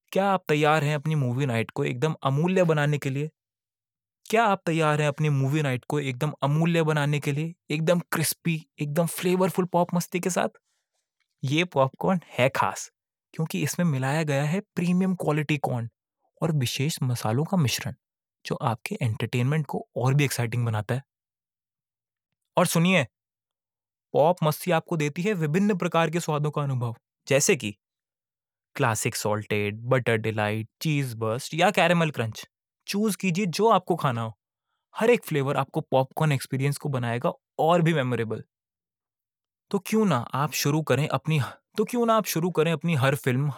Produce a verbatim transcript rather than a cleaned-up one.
क्या आप तैयार हैं अपनी मूवी नाइट को एकदम अमूल्य बनाने के लिए? क्या आप तैयार हैं अपनी मूवी नाइट को एकदम अमूल्य बनाने के लिए? एकदम क्रिस्पी, एकदम फ्लेवरफुल पॉप मस्ती के साथ? ये पॉपकॉर्न है खास, क्योंकि इसमें मिलाया गया है प्रीमियम क्वालिटी कॉर्न और विशेष मसालों का मिश्रण, जो आपके एंटरटेनमेंट को और भी एक्साइटिंग बनाता है। और सुनिए, पॉप मस्ती आपको देती है विभिन्न प्रकार के स्वादों का अनुभव, जैसे कि classic salted, butter delight, cheese burst या कैरेमल क्रंच। चूज कीजिए जो आपको खाना हो। हर एक फ्लेवर आपको पॉपकॉर्न एक्सपीरियंस को बनाएगा और भी मेमोरेबल। तो क्यों ना आप शुरू करें अपनी तो क्यों ना आप शुरू करें अपनी हर फिल्म,